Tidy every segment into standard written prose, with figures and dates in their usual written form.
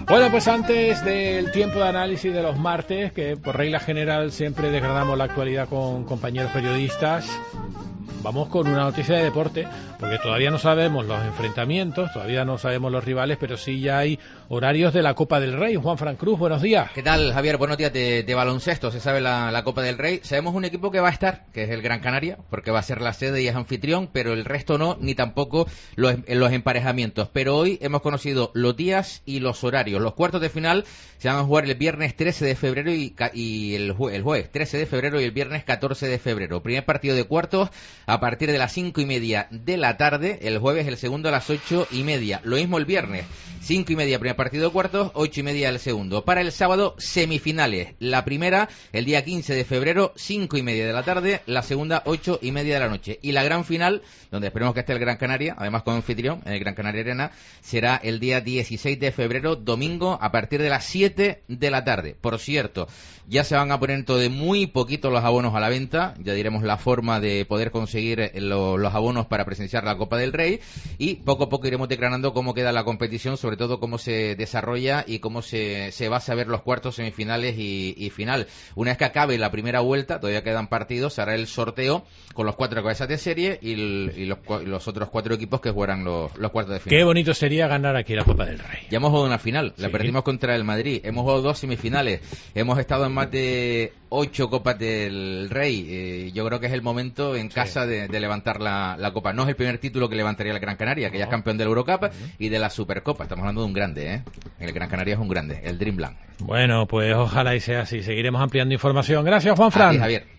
Bueno, pues antes del tiempo de análisis de los martes, que por regla general siempre desgranamos la actualidad con compañeros periodistas, vamos con una noticia de deporte, porque todavía no sabemos los enfrentamientos, todavía no sabemos los rivales, pero sí ya hay horarios de la Copa del Rey. Juanfran Cruz, buenos días. ¿Qué tal, Javier? Buenos días. De baloncesto se sabe la Copa del Rey. Sabemos un equipo que va a estar, que es el Gran Canaria, porque va a ser la sede y es anfitrión, pero el resto no, ni tampoco los emparejamientos. Pero hoy hemos conocido los días y los horarios. Los cuartos de final se van a jugar el viernes 13 de febrero y el jueves 13 de febrero y el viernes 14 de febrero. Primer partido de cuartos a partir de las 5:30 de la tarde, el jueves el segundo a las 8:30. Lo mismo el viernes, 5:30 primer partido de cuartos, 8:30 el segundo. Para el sábado, semifinales. La primera, el día 15 de febrero, 5:30 de la tarde, la segunda, 8:30 de la noche. Y la gran final, donde esperemos que esté el Gran Canaria, además con anfitrión, en el Gran Canaria Arena, será el día 16 de febrero, domingo, a partir de las 7 de la tarde. Por cierto, ya se van a poner dentro de muy poquito los abonos a la venta, ya diremos la forma de poder conseguir los abonos para presenciar la Copa del Rey, y poco a poco iremos declarando cómo queda la competición, sobre todo cómo se desarrolla y cómo se va a saber los cuartos, semifinales y final. Una vez que acabe la primera vuelta, todavía quedan partidos, se hará el sorteo con los 4 cabezas de serie y los otros 4 equipos que jugarán los cuartos de final. Qué bonito sería ganar aquí la Copa del Rey. Ya hemos jugado una final, sí. La perdimos contra el Madrid, hemos jugado 2 semifinales, hemos estado en más de 8 Copas del Rey. Yo creo que es el momento en casa de levantar la Copa. No es el primer título que levantaría el Gran Canaria, que ya es campeón de la Eurocup y de la Supercopa. Estamos hablando de un grande, ¿eh? El Gran Canaria es un grande, el Dreamland. Bueno, pues ojalá y sea así. Seguiremos ampliando información. Gracias, Juanfran. Aquí, Javier.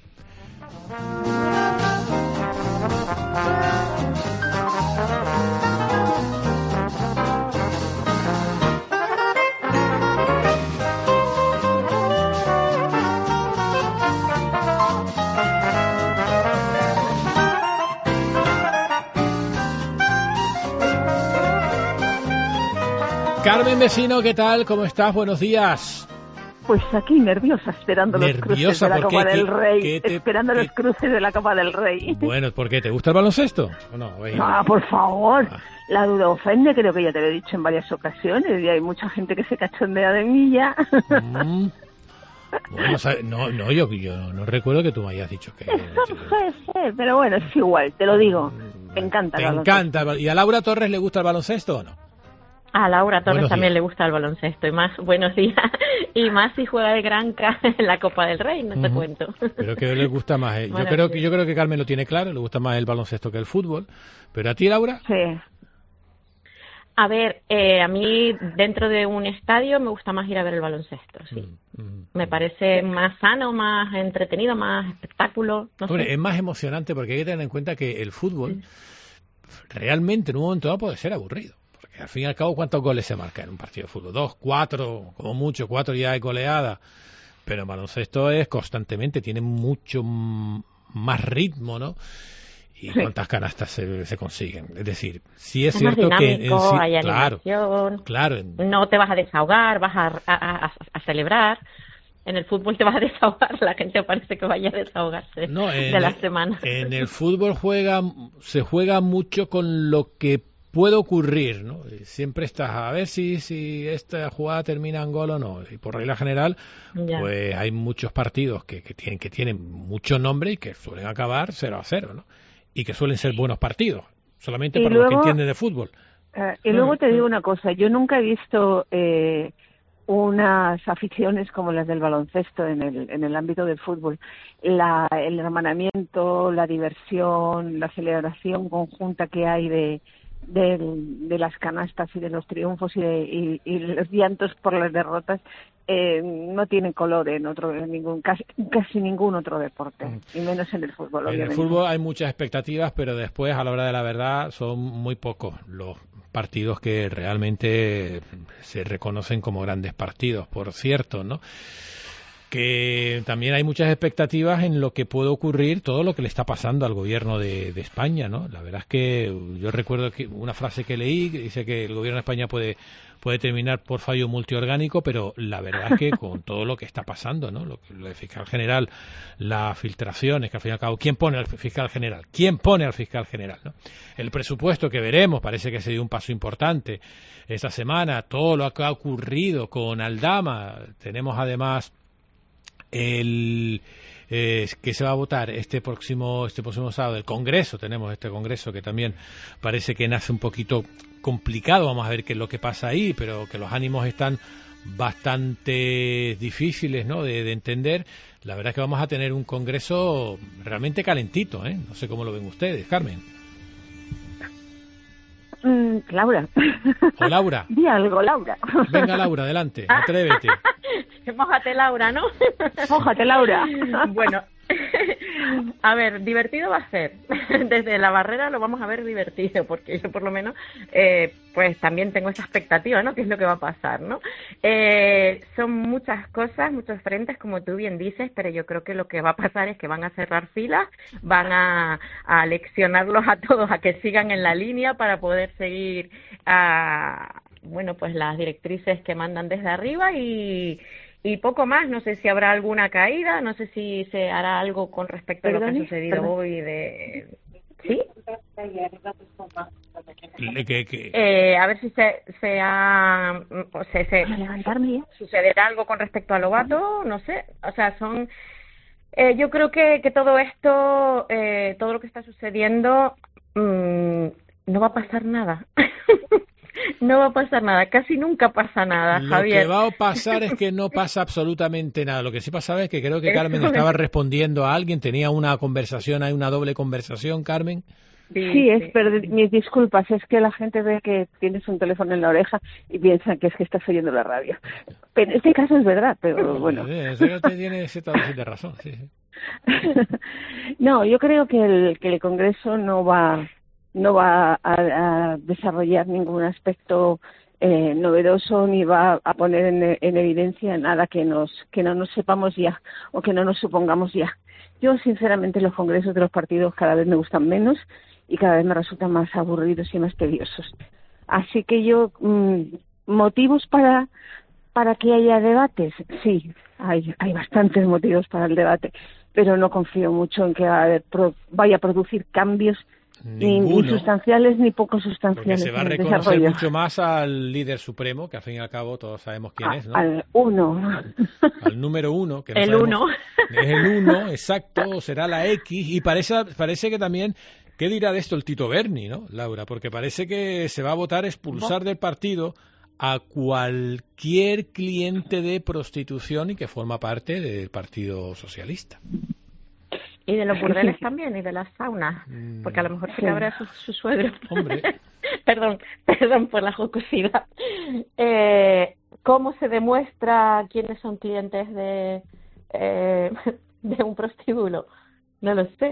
Carmen Vecino, ¿qué tal? ¿Cómo estás? Buenos días. Pues aquí nerviosa, esperando los cruces de la Copa del Rey. Esperando los cruces de la Copa del Rey. Bueno, ¿por qué? ¿Te gusta el baloncesto? No, por favor. La duda ofende, creo que ya te lo he dicho en varias ocasiones, y hay mucha gente que se cachondea de mí ya. Bueno, yo no recuerdo que tú me hayas dicho que... Eso puede ser, pero bueno, es igual, te lo digo. Me encanta el baloncesto. Te encanta. ¿Y a Laura Torres le gusta el baloncesto o no? A Laura Torres también le gusta el baloncesto, y más, buenos días, y más si juega de Granca en la Copa del Rey, no te cuento. Pero que le gusta más, yo creo que Carmen lo tiene claro, le gusta más el baloncesto que el fútbol, pero ¿a ti, Laura? Sí. A ver, a mí dentro de un estadio me gusta más ir a ver el baloncesto, sí. Me parece más sano, más entretenido, más espectáculo, no sé. Es más emocionante porque hay que tener en cuenta que el fútbol realmente en un momento dado puede ser aburrido. Al fin y al cabo, ¿cuántos goles se marcan en un partido de fútbol? 2, 4, como mucho, 4 ya hay goleada. Pero el baloncesto es constantemente, tiene mucho más ritmo, ¿no? Y cuántas canastas se consiguen. Es decir, sí es cierto dinámico, que... hay animación, no te vas a desahogar, vas a celebrar. En el fútbol te vas a desahogar, la gente parece que vaya a desahogarse de la semana. En el fútbol se juega mucho con lo que puede ocurrir, ¿no? Siempre estás a ver si esta jugada termina en gol o no. Y por regla general, pues hay muchos partidos que tienen mucho nombre y que suelen acabar 0-0, ¿no? Y que suelen ser buenos partidos, solamente para los que entienden de fútbol. Y luego te digo una cosa, yo nunca he visto unas aficiones como las del baloncesto en el ámbito del fútbol. El hermanamiento, la diversión, la celebración conjunta que hay de las canastas y de los triunfos y los llantos por las derrotas no tienen color casi ningún otro deporte, y menos en el fútbol, obviamente. En el fútbol hay muchas expectativas, pero después, a la hora de la verdad, son muy pocos los partidos que realmente se reconocen como grandes partidos, por cierto, ¿no? que también hay muchas expectativas en lo que puede ocurrir, todo lo que le está pasando al gobierno de España, ¿no? La verdad es que yo recuerdo que una frase que leí que dice que el gobierno de España puede terminar por fallo multiorgánico, pero la verdad es que con todo lo que está pasando, ¿no? Lo del fiscal general, las filtraciones, que al fin y al cabo, ¿quién pone al fiscal general? ¿Quién pone al fiscal general, no? El presupuesto que veremos, parece que se dio un paso importante esta semana, todo lo que ha ocurrido con Aldama, tenemos además que se va a votar este próximo sábado el Congreso, tenemos este Congreso que también parece que nace un poquito complicado, vamos a ver qué es lo que pasa ahí, pero que los ánimos están bastante difíciles, ¿no?, de entender. La verdad es que vamos a tener un Congreso realmente calentito, ¿eh? No sé cómo lo ven ustedes, Carmen. Laura. O Laura. Di algo, Laura. Venga, Laura, adelante, atrévete. Mójate, Laura, ¿no? Mójate, Laura. Bueno, a ver, divertido va a ser. Desde la barrera lo vamos a ver divertido, porque yo por lo menos pues también tengo esa expectativa, ¿no? ¿Qué es lo que va a pasar, no? Son muchas cosas, muchos frentes, como tú bien dices, pero yo creo que lo que va a pasar es que van a cerrar filas, van a leccionarlos a todos a que sigan en la línea para poder seguir bueno, pues las directrices que mandan desde arriba y poco más. No sé si habrá alguna caída, no sé si se hará algo con respecto a lo que ha sucedido hoy ¿sí? A ver si sucederá algo con respecto a Lobato, no sé, o sea, son yo creo que todo esto, todo lo que está sucediendo, no va a pasar nada. No va a pasar nada, casi nunca pasa nada, Javier. Lo que va a pasar es que no pasa absolutamente nada. Lo que sí pasa es que creo que Carmen estaba respondiendo a alguien, tenía una conversación, hay una doble conversación, Carmen. Sí, mis disculpas, es que la gente ve que tienes un teléfono en la oreja y piensa que es que estás oyendo la radio. Pero en este caso es verdad, pero bueno. Eso tiene cierta dosis de razón, sí. No, yo creo que el Congreso no va a desarrollar ningún aspecto novedoso ni va a poner en evidencia nada que no nos sepamos ya o que no nos supongamos ya. Yo, sinceramente, los congresos de los partidos cada vez me gustan menos y cada vez me resultan más aburridos y más tediosos. Así que yo, motivos para que haya debates, sí, hay bastantes motivos para el debate, pero no confío mucho en que vaya a producir cambios ni sustanciales ni poco sustanciales. Porque se va a reconocer mucho más al líder supremo, que al fin y al cabo todos sabemos quién es, ¿no? Al uno. Al número uno. Que no el sabemos, uno. Es el uno, exacto, será la X, y parece que también, ¿qué dirá de esto el Tito Berni, no, Laura? Porque parece que se va a votar expulsar del partido a cualquier cliente de prostitución y que forma parte del Partido Socialista. Y de los burdeles también, y de las saunas, porque a lo mejor se cabrea su suegro. Hombre. Perdón por la jocosidad. ¿Cómo se demuestra quiénes son clientes de un prostíbulo? No lo sé.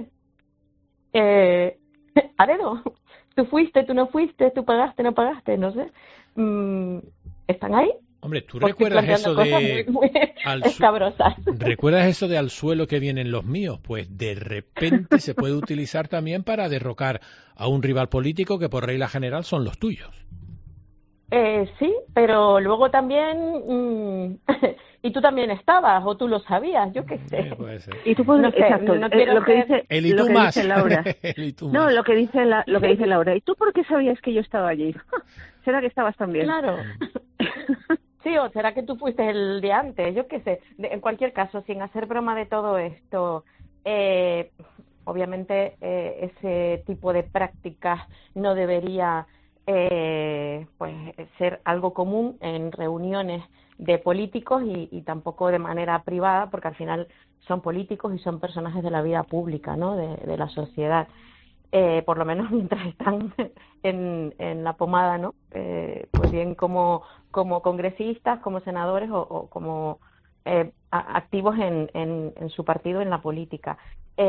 A dedo. Tú fuiste, tú no fuiste, tú pagaste, no pagaste, no sé. ¿Están ahí? Hombre, ¿tú recuerdas eso de muy escabrosas? ¿Recuerdas eso de al suelo que vienen los míos? Pues de repente se puede utilizar también para derrocar a un rival político que por regla general son los tuyos. Sí, pero luego también y tú también estabas o tú lo sabías, yo qué sé. Puede ser. Y tú puedes, exacto, no quiero lo que dice el y tú más. Dice Laura. No, lo que dice Laura. ¿Y tú por qué sabías que yo estaba allí? ¿Será que estabas también? Claro. Sí, o será que tú fuiste el día antes, yo qué sé. En cualquier caso, sin hacer broma de todo esto, obviamente ese tipo de prácticas no debería pues ser algo común en reuniones de políticos y tampoco de manera privada, porque al final son políticos y son personajes de la vida pública, ¿no? De la sociedad. Por lo menos mientras están en la pomada, ¿no? Pues bien como congresistas, como senadores o como activos en su partido, en la política.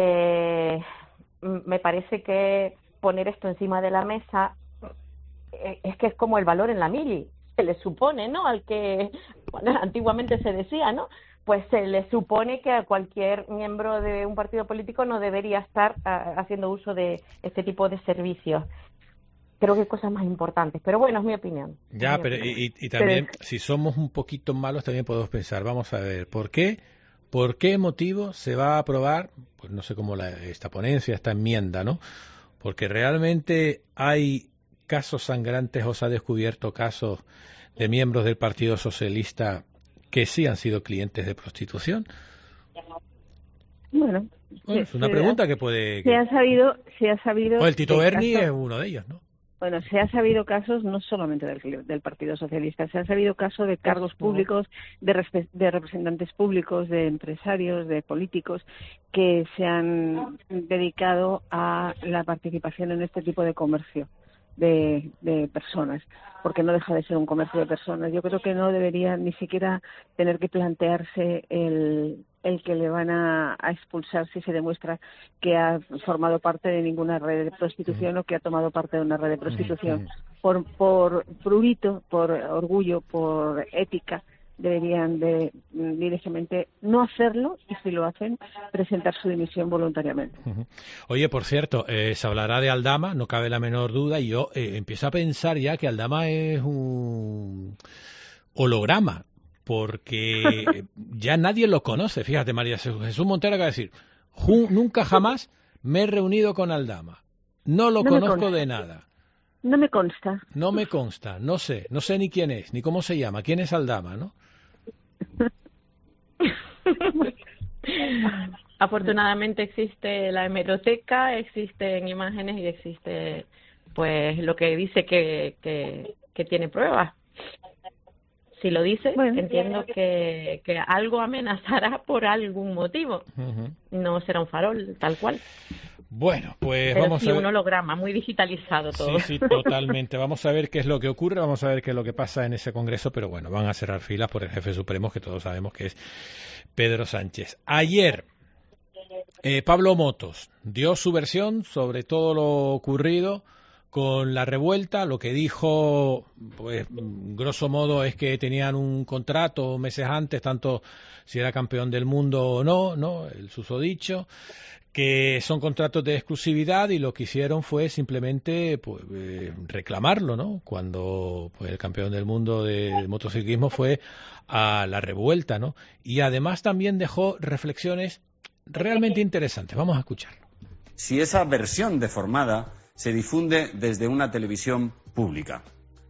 Me parece que poner esto encima de la mesa es que es como el valor en la mili, se le supone, ¿no? Al que, bueno, antiguamente se decía, ¿no? pues se le supone que a cualquier miembro de un partido político no debería estar haciendo uso de este tipo de servicios. Creo que hay cosas más importantes, pero bueno, es mi opinión. Ya, pero y también, si somos un poquito malos, también podemos pensar, vamos a ver, ¿por qué motivo se va a aprobar, pues no sé cómo esta ponencia, esta enmienda, ¿no? Porque realmente hay casos sangrantes, o se ha descubierto casos de miembros del Partido Socialista que sí han sido clientes de prostitución. Bueno, es una pregunta que puede... Se ha sabido... O el Tito Berni es uno de ellos, ¿no? Bueno, se ha sabido casos no solamente del Partido Socialista, se ha sabido casos de cargos públicos, de representantes públicos, de empresarios, de políticos que se han dedicado a la participación en este tipo de comercio de personas, porque no deja de ser un comercio de personas. Yo creo que no debería ni siquiera tener que plantearse el que le van a expulsar si se demuestra que ha formado parte de ninguna red de prostitución o que ha tomado parte de una red de prostitución. Por prurito, por orgullo, por ética, deberían de directamente no hacerlo, y si lo hacen, presentar su dimisión voluntariamente. Oye, por cierto, se hablará de Aldama, no cabe la menor duda, y yo empiezo a pensar ya que Aldama es un holograma, porque ya nadie lo conoce. Fíjate, María Jesús Montero acaba de decir, nunca jamás me he reunido con Aldama, no lo conozco de nada. No me consta. No me consta, no sé ni quién es, ni cómo se llama, quién es Aldama, ¿no? Afortunadamente existe la hemeroteca, existen imágenes y existe pues lo que dice que tiene pruebas. Si lo dice, bueno, entiendo que algo amenazará por algún motivo. No será un farol, tal cual. Bueno, pues pero vamos sí, a ver. Un holograma, muy digitalizado todo. Sí, totalmente. Vamos a ver qué es lo que ocurre, vamos a ver qué es lo que pasa en ese congreso, pero bueno, van a cerrar filas por el jefe supremo, que todos sabemos que es Pedro Sánchez. Ayer, Pablo Motos dio su versión sobre todo lo ocurrido con la revuelta. Lo que dijo, pues, grosso modo, es que tenían un contrato meses antes, tanto si era campeón del mundo o no, el susodicho, que son contratos de exclusividad, y lo que hicieron fue simplemente pues, reclamarlo, ¿no? Cuando pues, el campeón del mundo de motociclismo fue a la revuelta, ¿no? Y además también dejó reflexiones realmente interesantes. Vamos a escucharlo. Si esa versión deformada se difunde desde una televisión pública.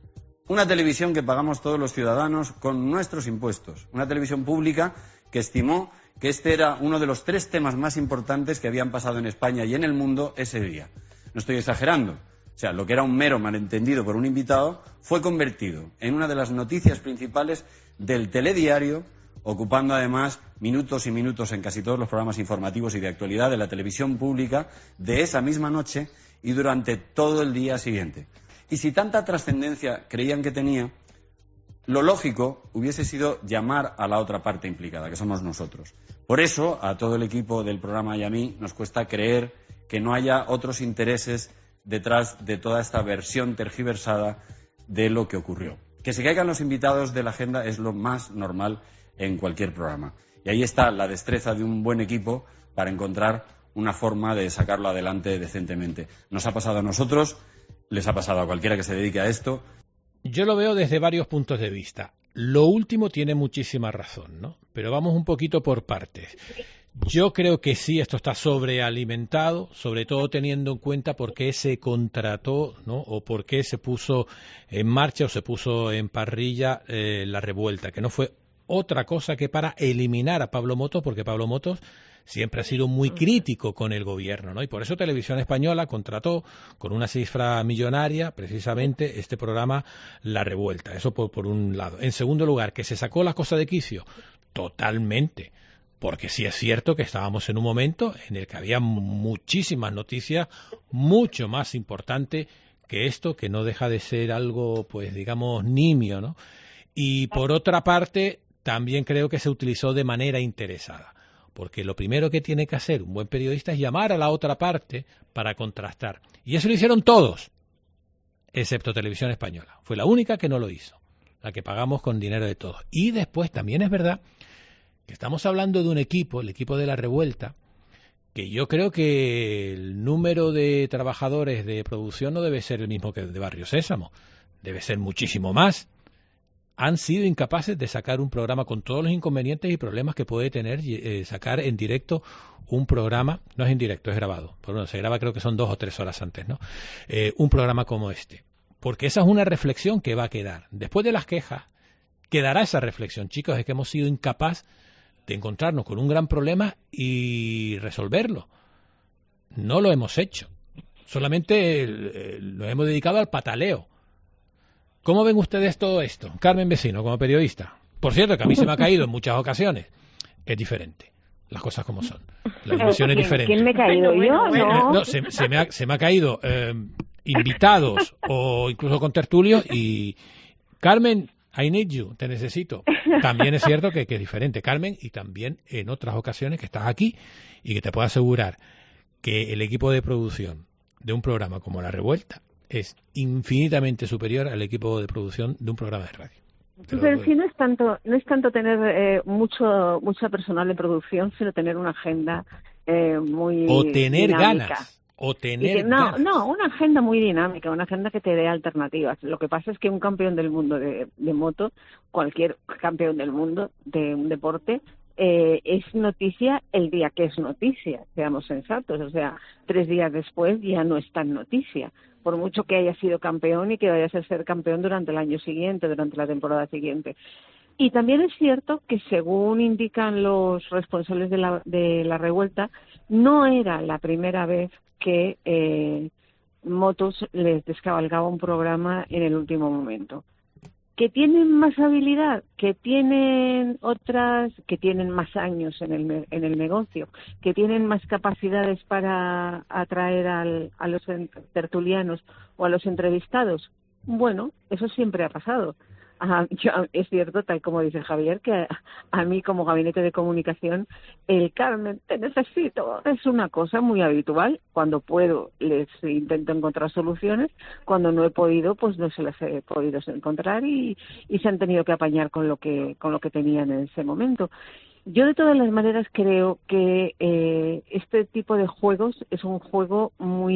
Una televisión que pagamos todos los ciudadanos con nuestros impuestos. Una televisión pública que estimó que este era uno de los 3 temas más importantes que habían pasado en España y en el mundo ese día. No estoy exagerando. O sea, lo que era un mero malentendido por un invitado fue convertido en una de las noticias principales del telediario, ocupando además minutos y minutos en casi todos los programas informativos y de actualidad de la televisión pública de esa misma noche y durante todo el día siguiente. Y si tanta trascendencia creían que tenía, lo lógico hubiese sido llamar a la otra parte implicada, que somos nosotros. Por eso, a todo el equipo del programa y a mí nos cuesta creer que no haya otros intereses detrás de toda esta versión tergiversada de lo que ocurrió. Que se caigan los invitados de la agenda es lo más normal en cualquier programa. Y ahí está la destreza de un buen equipo para encontrar una forma de sacarlo adelante decentemente. Nos ha pasado a nosotros, les ha pasado a cualquiera que se dedique a esto. Yo lo veo desde varios puntos de vista. Lo último tiene muchísima razón, ¿no? Pero vamos un poquito por partes. Yo creo que sí, esto está sobrealimentado, sobre todo teniendo en cuenta por qué se contrató, ¿no? O por qué se puso en marcha o se puso en parrilla la revuelta, que no fue otra cosa que para eliminar a Pablo Motos, porque Pablo Motos siempre ha sido muy crítico con el gobierno, ¿no? Y por eso Televisión Española contrató con una cifra millonaria precisamente este programa La Revuelta. Eso por un lado. En segundo lugar, que se sacó la cosa de quicio. Totalmente. Porque sí es cierto que estábamos en un momento en el que había muchísimas noticias mucho más importantes que esto, que no deja de ser algo, pues digamos, nimio, ¿no? Y por otra parte, también creo que se utilizó de manera interesada. Porque lo primero que tiene que hacer un buen periodista es llamar a la otra parte para contrastar. Y eso lo hicieron todos, excepto Televisión Española. Fue la única que no lo hizo, la que pagamos con dinero de todos. Y después también es verdad que estamos hablando de un equipo, el equipo de La Revuelta, que yo creo que el número de trabajadores de producción no debe ser el mismo que el de Barrio Sésamo, debe ser muchísimo más. Han sido incapaces de sacar un programa con todos los inconvenientes y problemas que puede tener sacar en directo un programa, no es en directo, es grabado, pero bueno, se graba creo que son 2 o 3 horas antes, ¿no? Un programa como este, porque esa es una reflexión que va a quedar. Después de las quejas, quedará esa reflexión, chicos, es que hemos sido incapaces de encontrarnos con un gran problema y resolverlo. No lo hemos hecho, solamente lo hemos dedicado al pataleo. ¿Cómo ven ustedes todo esto? Carmen Vecino, como periodista. Por cierto, que a mí se me ha caído en muchas ocasiones. Es diferente, las cosas como son. La dimensión es diferente. ¿Quién me ha caído? ¿Yo? No, se me ha caído invitados o incluso con tertulios y... Carmen, I need you, te necesito. También es cierto que es diferente, Carmen, y también en otras ocasiones que estás aquí y que te puedo asegurar que el equipo de producción de un programa como La Revuelta es infinitamente superior al equipo de producción de un programa de radio. Pero sí, no es tanto tener mucha personal de producción, sino tener una agenda muy o tener dinámica. Ganas. O tener ganas. No, una agenda muy dinámica, una agenda que te dé alternativas. Lo que pasa es que un campeón del mundo de moto, cualquier campeón del mundo de un deporte, es noticia el día que es noticia, seamos sensatos. O sea, 3 días después ya no es tan noticia, por mucho que haya sido campeón y que vayas a ser campeón durante el año siguiente, durante la temporada siguiente. Y también es cierto que, según indican los responsables de la revuelta, no era la primera vez que Motos les descabalgaba un programa en el último momento. ¿Que tienen más habilidad? ¿Que tienen otras? ¿Que tienen más años en el negocio? ¿Que tienen más capacidades para atraer a los tertulianos o a los entrevistados? Bueno, eso siempre ha pasado. Es cierto, tal como dice Javier, que a mí como gabinete de comunicación el Carmen, te necesito, es una cosa muy habitual. Cuando puedo les intento encontrar soluciones, cuando no he podido pues no se las he podido encontrar y se han tenido que apañar con lo que tenían en ese momento. Yo de todas las maneras creo que este tipo de juegos es un juego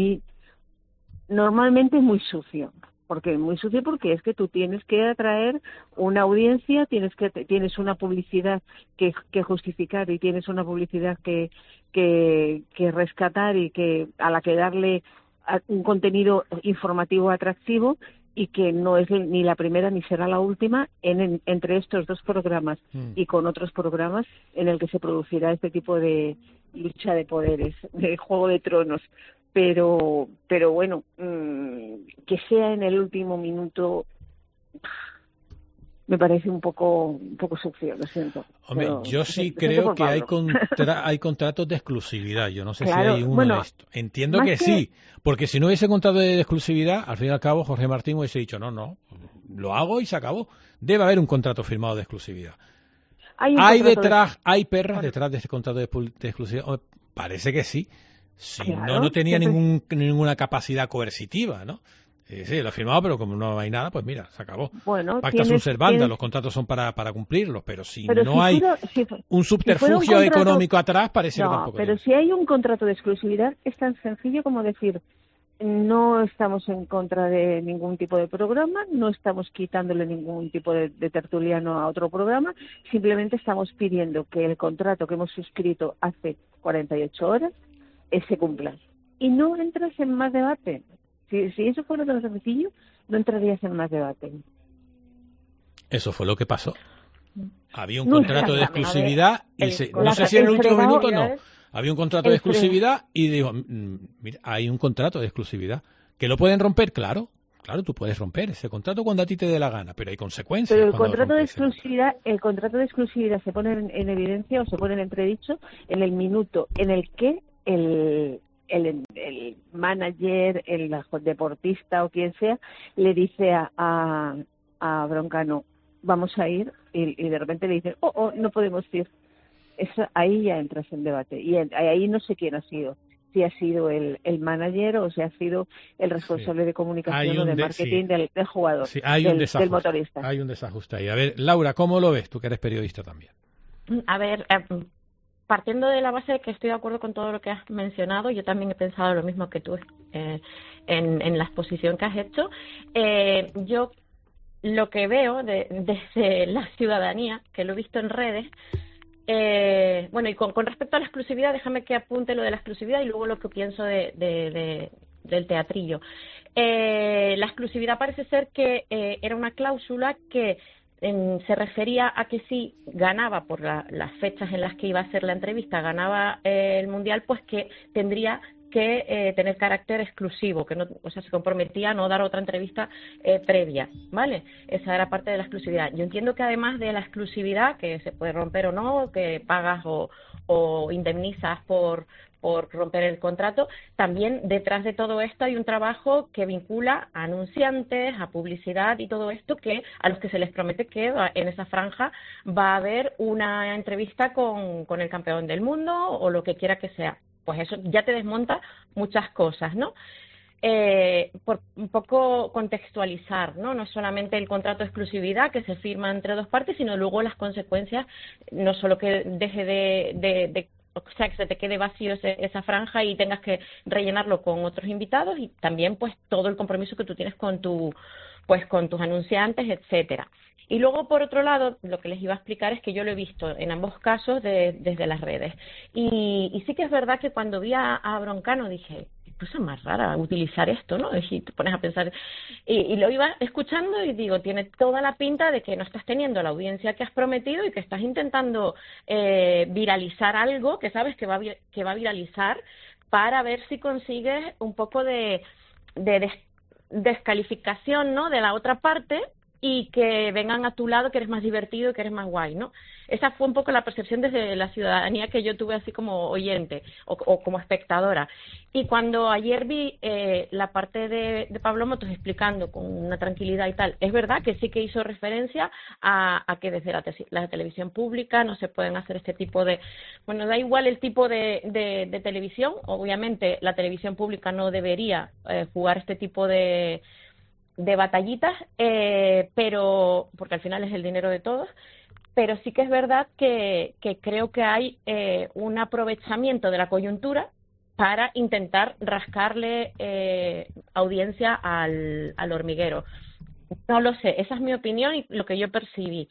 normalmente muy sucio. Porque es muy sucio, porque es que tú tienes que atraer una audiencia, tienes una publicidad que justificar y tienes una publicidad que rescatar y a la que darle un contenido informativo atractivo, y que no es ni la primera ni será la última entre estos 2 programas y con otros programas en el que se producirá este tipo de lucha de poderes, de Juego de Tronos. Pero bueno, que sea en el último minuto me parece un poco sucio, lo siento. Hombre, yo sí creo que hay contratos de exclusividad. Yo no sé si hay uno de esto. Entiendo que sí, porque si no hubiese contrato de exclusividad, al fin y al cabo Jorge Martín hubiese dicho no, lo hago y se acabó. Debe haber un contrato firmado de exclusividad. Hay perras detrás de ese contrato de exclusividad. Hombre, parece que sí. Si claro, no tenía ninguna capacidad coercitiva, ¿no? Sí, lo ha firmado, pero como no hay nada, pues mira, se acabó. Bueno, pacta sunt servanda, los contratos son para cumplirlos, pero si hay un subterfugio económico atrás, parece que tampoco. Pero si hay un contrato de exclusividad, es tan sencillo como decir: no estamos en contra de ningún tipo de programa, no estamos quitándole ningún tipo de tertuliano a otro programa, simplemente estamos pidiendo que el contrato que hemos suscrito hace 48 horas se cumpla. Y no entras en más debate. Si eso fuera tan sencillo, no entrarías en más debate. Eso fue lo que pasó. Había un contrato de exclusividad y no sé si en el último minuto no. Había un contrato de exclusividad y digo, mira, hay un contrato de exclusividad. ¿Que lo pueden romper? Claro, tú puedes romper ese contrato cuando a ti te dé la gana, pero hay consecuencias. Pero el contrato de exclusividad se pone en evidencia o se pone en entredicho en el minuto en el que el manager, el deportista o quien sea, le dice a Broncano, vamos a ir, y de repente le dice, no podemos ir. Eso, ahí ya entras en debate. Y ahí no sé quién ha sido. Si ha sido el manager o si ha sido el responsable de comunicación o de marketing del jugador, del motorista. Hay un desajuste ahí. A ver, Laura, ¿cómo lo ves? Tú que eres periodista también. A ver, partiendo de la base de que estoy de acuerdo con todo lo que has mencionado, yo también he pensado lo mismo que tú en la exposición que has hecho. Yo lo que veo desde la ciudadanía, que lo he visto en redes, bueno, y con respecto a la exclusividad, déjame que apunte lo de la exclusividad y luego lo que pienso del teatrillo. La exclusividad parece ser que era una cláusula que se refería a que si ganaba por las fechas en las que iba a hacer la entrevista, ganaba el Mundial, pues que tendría que tener carácter exclusivo, que no, o sea, se comprometía a no dar otra entrevista previa, ¿vale? Esa era parte de la exclusividad. Yo entiendo que además de la exclusividad, que se puede romper o no, que pagas o indemnizas por romper el contrato, también detrás de todo esto hay un trabajo que vincula a anunciantes, a publicidad y todo esto, que a los que se les promete que en esa franja va a haber una entrevista con el campeón del mundo o lo que quiera que sea. Pues eso ya te desmonta muchas cosas, ¿no? Por un poco contextualizar, ¿no? No solamente el contrato de exclusividad que se firma entre dos partes, sino luego las consecuencias, no solo que deje o sea, que se te quede vacío esa franja y tengas que rellenarlo con otros invitados, y también pues todo el compromiso que tú tienes con tus anunciantes, etcétera. Y luego, por otro lado, lo que les iba a explicar es que yo lo he visto en ambos casos desde las redes. Y sí que es verdad que cuando vi a Broncano dije, qué cosa más rara utilizar esto, ¿no? Y te pones a pensar, y lo iba escuchando y digo, tiene toda la pinta de que no estás teniendo la audiencia que has prometido y que estás intentando viralizar algo que sabes que va a viralizar para ver si consigues un poco de descalificación, ¿no?, de la otra parte, y que vengan a tu lado, que eres más divertido y que eres más guay, ¿no? Esa fue un poco la percepción desde la ciudadanía que yo tuve así como oyente o como espectadora. Y cuando ayer vi la parte de Pablo Motos explicando con una tranquilidad y tal, es verdad que sí que hizo referencia a que desde la televisión pública no se pueden hacer este tipo de... Bueno, da igual el tipo de televisión, obviamente la televisión pública no debería jugar este tipo de batallitas, pero porque al final es el dinero de todos, pero sí que es verdad que creo que hay un aprovechamiento de la coyuntura para intentar rascarle audiencia al hormiguero. No lo sé, esa es mi opinión y lo que yo percibí.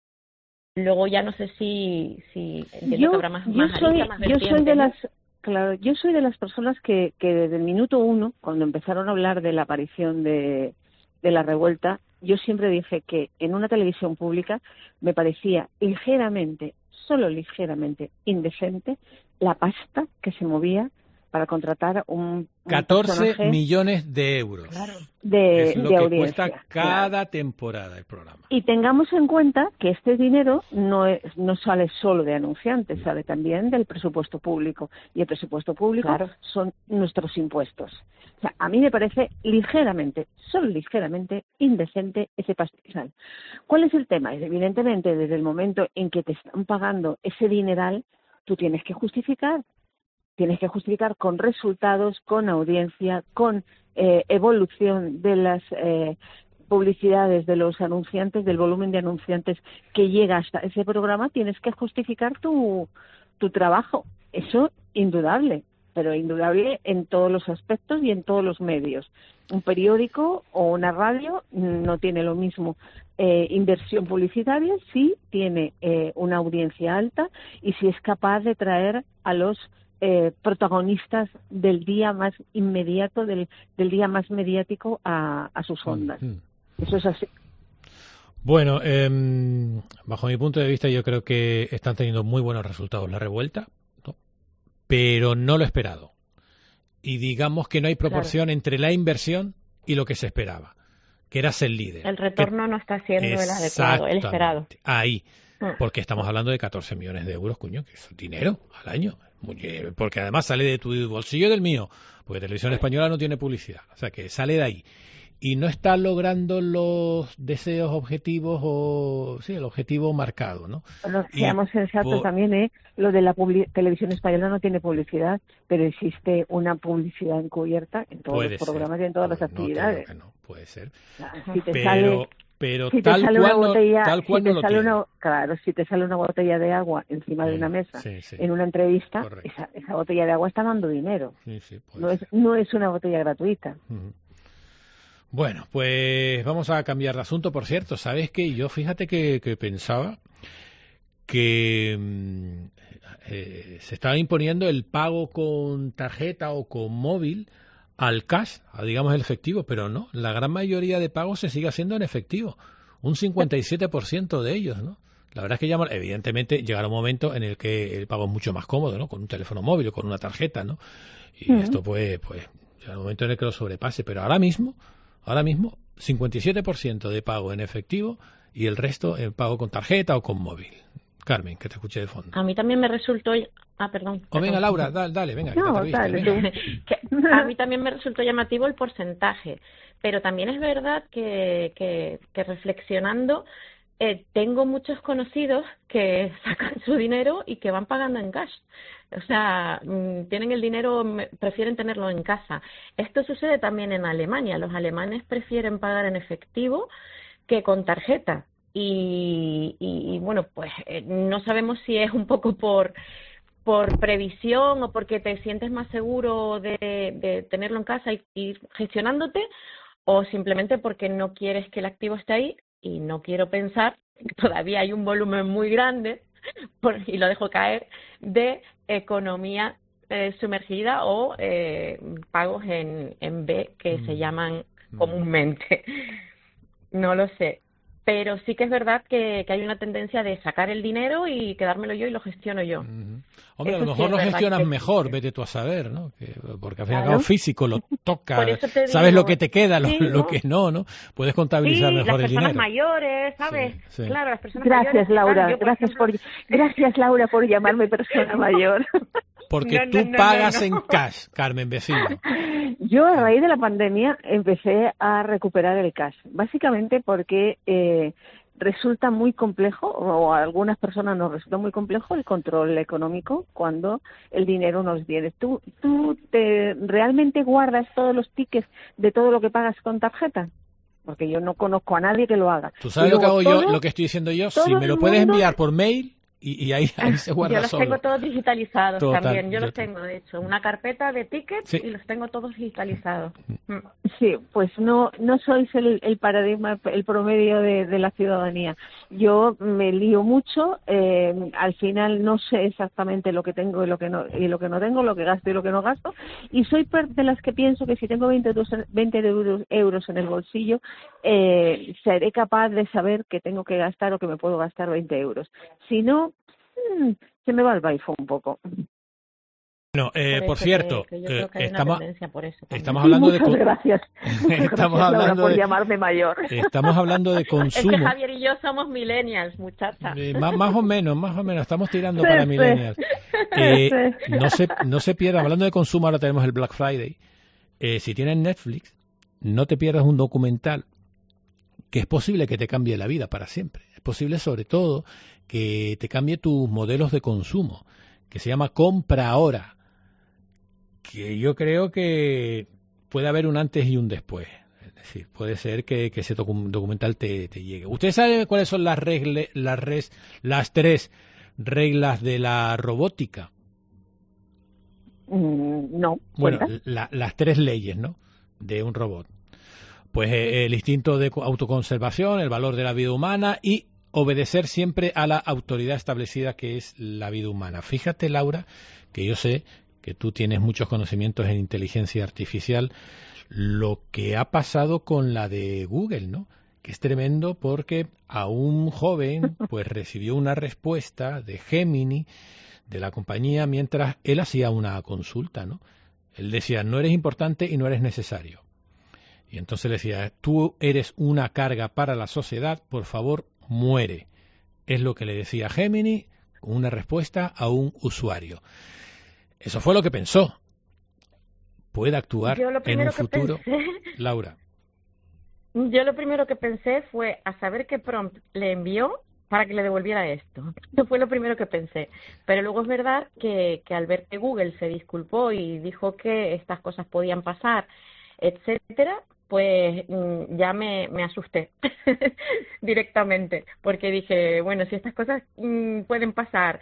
Luego ya no sé si entiendo que habrá más vertientes. Claro, yo soy de las personas que desde el minuto uno, cuando empezaron a hablar de la aparición de la revuelta, yo siempre dije que en una televisión pública me parecía ligeramente, solo ligeramente indecente la pasta que se movía para contratar un 14 millones de euros. Claro. Es lo de que audiencia, cuesta cada temporada el programa. Y tengamos en cuenta que este dinero no sale solo de anunciantes, sale también del presupuesto público. Y el presupuesto público son nuestros impuestos. O sea, a mí me parece ligeramente, solo ligeramente, indecente ese pastizal. ¿Cuál es el tema? Evidentemente, desde el momento en que te están pagando ese dineral, tú tienes que justificar. Tienes que justificar con resultados, con audiencia, con evolución de las publicidades de los anunciantes, del volumen de anunciantes que llega hasta ese programa. Tienes que justificar tu trabajo. Eso indudable, pero indudable en todos los aspectos y en todos los medios. Un periódico o una radio no tiene lo mismo inversión publicitaria si tiene una audiencia alta y si es capaz de traer a los protagonistas del día más inmediato, del día más mediático a sus ondas. Eso es así. Bueno, bajo mi punto de vista yo creo que están teniendo muy buenos resultados la revuelta, ¿no? Pero no lo esperado. Y digamos que no hay proporción entre la inversión y lo que se esperaba, que era ser líder. El retorno no está siendo el adecuado, el esperado. Ahí, porque estamos hablando de 14 millones de euros, coño, que es dinero al año. Porque además sale de tu bolsillo y del mío, porque Televisión Española no tiene publicidad, o sea que sale de ahí y no está logrando los deseos objetivos o sí, el objetivo marcado, ¿no? Bueno, seamos sensatos también, lo de la Televisión Española no tiene publicidad, pero existe una publicidad encubierta en todos los programas y en todas las actividades. No, puede ser. Si te sale pero Si te tal sale cual, una botella, tal cual si no te lo sale tiene. claro, si te sale una botella de agua encima de una mesa Sí, sí. en una entrevista, Correcto. esa botella de agua está dando dinero. Sí, sí, puede No es, ser. no es una botella gratuita. Ujú. Bueno, pues vamos a cambiar de asunto. Por cierto, ¿sabes qué? Yo fíjate que pensaba que se estaba imponiendo el pago con tarjeta o con móvil al cash, digamos el efectivo, pero no, la gran mayoría de pagos se sigue haciendo en efectivo, un 57% de ellos, ¿no? La verdad es que evidentemente llegará un momento en el que el pago es mucho más cómodo, ¿no? Con un teléfono móvil o con una tarjeta, ¿no? Y esto pues llegará un momento en el que lo sobrepase, pero ahora mismo 57% de pago en efectivo y el resto en pago con tarjeta o con móvil. Carmen, que te escuché de fondo. A mí también me resultó... perdón. Venga, Laura, dale, venga, que te No, atreviste, dale venga. Que a mí también me resultó llamativo el porcentaje, pero también es verdad que reflexionando, tengo muchos conocidos que sacan su dinero y que van pagando en cash. O sea, tienen el dinero, prefieren tenerlo en casa. Esto sucede también en Alemania. Los alemanes prefieren pagar en efectivo que con tarjeta. Y bueno, pues no sabemos si es un poco por previsión o porque te sientes más seguro de tenerlo en casa y ir gestionándote, o simplemente porque no quieres que el activo esté ahí. Y no quiero pensar que todavía hay un volumen muy grande, y lo dejo caer, de economía sumergida o pagos en B, que se llaman comúnmente. No lo sé. Pero sí que es verdad que hay una tendencia de sacar el dinero y quedármelo yo y lo gestiono yo. Hombre, a Eso lo sí mejor es lo verdad gestionas que mejor, existe. vete tú a saber, ¿no? Porque al fin y al Claro. cabo físico lo Por tocas, eso te sabes digo, lo que te queda, sí, lo ¿no? que no, ¿no? Puedes contabilizar Sí, las mejor el personas dinero. mayores, Sí, ¿sabes? sí. Claro, las personas mayores Gracias, que tal. Laura. Yo, por ejemplo... Gracias, Laura, por llamarme persona mayor. Porque No, tú pagas en cash, Carmen Vecino. Yo, a raíz de la pandemia, empecé a recuperar el cash. Básicamente porque resulta muy complejo, o a algunas personas nos resulta muy complejo, el control económico cuando el dinero nos viene. ¿Tú realmente guardas todos los tickets de todo lo que pagas con tarjeta? Porque yo no conozco a nadie que lo haga. ¿Tú Y sabes lo que luego hago yo, lo que estoy diciendo yo? Si todo me el lo puedes mundo... enviar por mail y ahí se guarda Yo los solo. tengo todos digitalizados Total, también. Yo yo los tengo, de hecho, una carpeta de tickets Sí. y los tengo todos digitalizados. Sí, pues no sois el paradigma, el promedio de la ciudadanía. Yo me lío mucho, al final no sé exactamente lo que tengo y lo que no tengo, lo que gasto y lo que no gasto, y soy parte de las que pienso que si tengo 20 euros en el bolsillo, seré capaz de saber que tengo que gastar o que me puedo gastar 20 euros. Si no, se me va el baifo un poco. Bueno, por eso cierto, que yo creo que hay una tendencia por eso también. estamos hablando de... Muchas gracias. Muchas estamos gracias, Laura, hablando por de... llamarme mayor. Estamos hablando de Es que consumo. Javier y yo somos millennials, muchacha. Más o menos, estamos tirando Sí, para sí. millennials. Sí. No se pierda, hablando de consumo, ahora tenemos el Black Friday. Si tienes Netflix, no te pierdas un documental que es posible que te cambie la vida para siempre. Es posible, sobre todo, que te cambie tus modelos de consumo, que se llama Compra Ahora, que yo creo que puede haber un antes y un después. Es decir, puede ser que ese documental te llegue. ¿Usted sabe cuáles son las tres reglas de la robótica? No. Bueno, ¿Cuenta? las tres leyes, ¿no?, de un robot. Pues el instinto de autoconservación, el valor de la vida humana y obedecer siempre a la autoridad establecida que es la vida humana. Fíjate, Laura, que yo sé que tú tienes muchos conocimientos en inteligencia artificial, lo que ha pasado con la de Google, ¿no? Que es tremendo porque a un joven pues recibió una respuesta de Gemini, de la compañía, mientras él hacía una consulta, ¿no? Él decía, no eres importante y no eres necesario. Y entonces le decía, tú eres una carga para la sociedad, por favor, muere. Es lo que le decía Gemini, una respuesta a un usuario. Eso fue lo que pensó. ¿Puede actuar en un futuro? Laura. Yo lo primero que pensé fue a saber qué prompt le envió para que le devolviera esto. Eso fue lo primero que pensé. Pero luego es verdad que al ver que Google se disculpó y dijo que estas cosas podían pasar, etcétera, pues ya me asusté directamente, porque dije, bueno, si estas cosas pueden pasar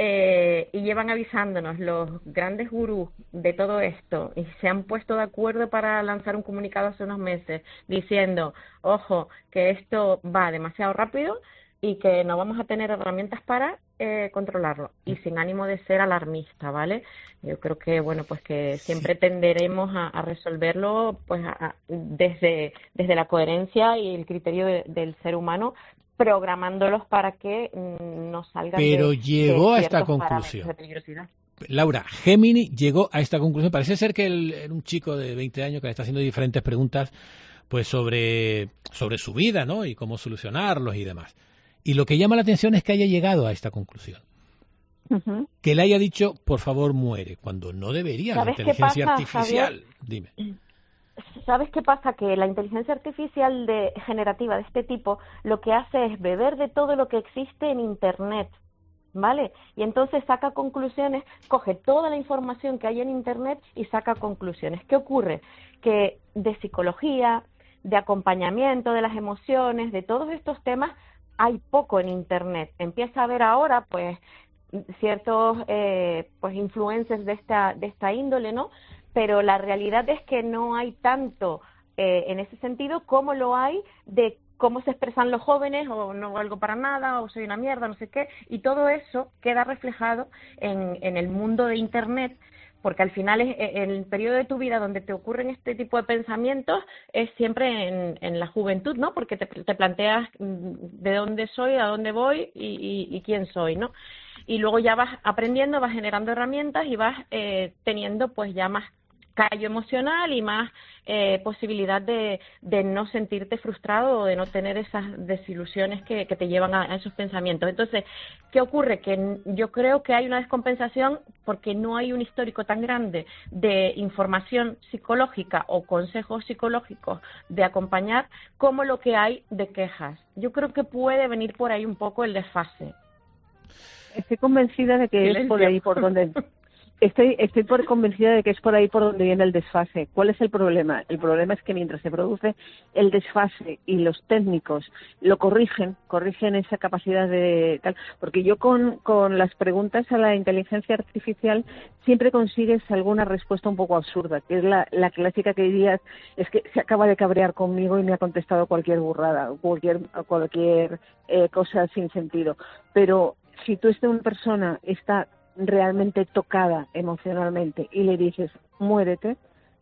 y llevan avisándonos los grandes gurús de todo esto y se han puesto de acuerdo para lanzar un comunicado hace unos meses diciendo, ojo, que esto va demasiado rápido y que no vamos a tener herramientas para controlarlo, y sin ánimo de ser alarmista, ¿vale? Yo creo que, bueno, pues que siempre tenderemos a resolverlo pues desde la coherencia y el criterio del ser humano, programándolos para que no salgan Pero llegó a esta ciertos conclusión. parámetros de peligrosidad. Laura, Gemini llegó a esta conclusión. Parece ser que era un chico de 20 años que le está haciendo diferentes preguntas pues sobre su vida, ¿no? Y cómo solucionarlos y demás. Y lo que llama la atención es que haya llegado a esta conclusión. Uh-huh. Que le haya dicho, por favor, muere, cuando no debería la inteligencia artificial. Javier? Dime. ¿Sabes qué pasa? Que la inteligencia artificial generativa de este tipo lo que hace es beber de todo lo que existe en Internet, ¿vale? Y entonces saca conclusiones, coge toda la información que hay en Internet y saca conclusiones. ¿Qué ocurre? Que de psicología, de acompañamiento de las emociones, de todos estos temas, hay poco en Internet. Empieza a haber ahora, pues, ciertos pues influencers de esta índole, ¿no? Pero la realidad es que no hay tanto en ese sentido como lo hay de cómo se expresan los jóvenes, o no valgo para nada, o soy una mierda, no sé qué, y todo eso queda reflejado en el mundo de Internet, porque al final es el periodo de tu vida donde te ocurren este tipo de pensamientos es siempre en la juventud, ¿no? Porque te planteas de dónde soy, a dónde voy y quién soy, ¿no? Y luego ya vas aprendiendo, vas generando herramientas y vas teniendo pues ya más callo emocional y más posibilidad de no sentirte frustrado o de no tener esas desilusiones que te llevan a esos pensamientos. Entonces, ¿qué ocurre? Que yo creo que hay una descompensación porque no hay un histórico tan grande de información psicológica o consejos psicológicos de acompañar como lo que hay de quejas. Yo creo que puede venir por ahí un poco el desfase. Estoy convencida de que es por ahí por donde... Estoy convencida de que es por ahí por donde viene el desfase. ¿Cuál es el problema? El problema es que mientras se produce el desfase y los técnicos lo corrigen esa capacidad de tal, porque yo con las preguntas a la inteligencia artificial siempre consigues alguna respuesta un poco absurda, que es la clásica que dirías, es que se acaba de cabrear conmigo y me ha contestado cualquier burrada, cualquier cosa sin sentido. Pero si una persona está realmente tocada emocionalmente y le dices muérete,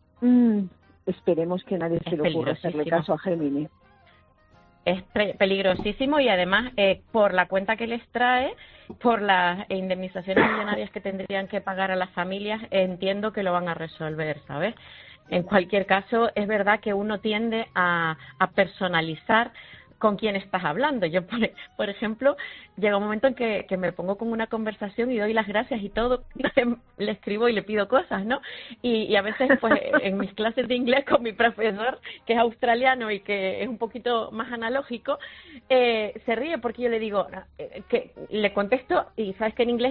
esperemos que nadie se le ocurra hacerle caso a Gemini. Es peligrosísimo y además por la cuenta que les trae, por las indemnizaciones millonarias que tendrían que pagar a las familias, entiendo que lo van a resolver, ¿sabes? En cualquier caso, es verdad que uno tiende a personalizar con quién estás hablando. Yo, por ejemplo, llega un momento en que me pongo con una conversación y doy las gracias y todo, le escribo y le pido cosas, ¿no? Y a veces, pues, en mis clases de inglés con mi profesor, que es australiano y que es un poquito más analógico, se ríe porque yo le digo, que le contesto, y sabes que en inglés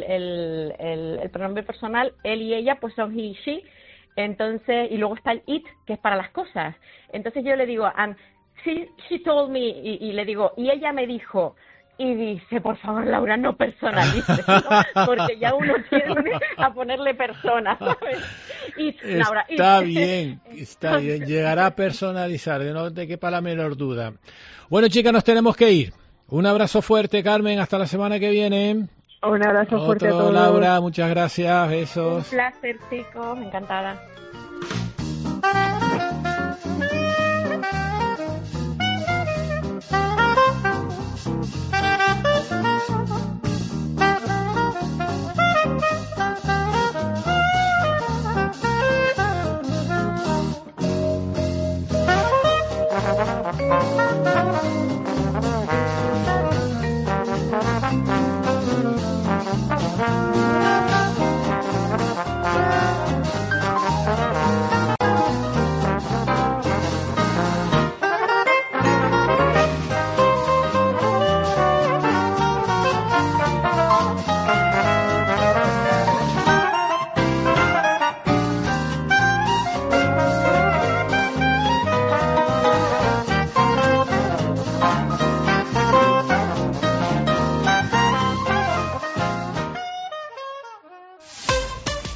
el pronombre personal, él y ella, pues son he y she, entonces, y luego está el it, que es para las cosas. Entonces yo le digo, she told me, y le digo, y ella me dijo, y dice, por favor, Laura, no personalices, ¿no? Porque ya uno tiende a ponerle personas, ¿sabes? Laura, está bien, llegará a personalizar, no te quepa la menor duda. Bueno, chicas, nos tenemos que ir. Un abrazo fuerte, Carmen, hasta la semana que viene. Un abrazo fuerte a todos. Laura, muchas gracias, besos. Un placer, chicos, encantada.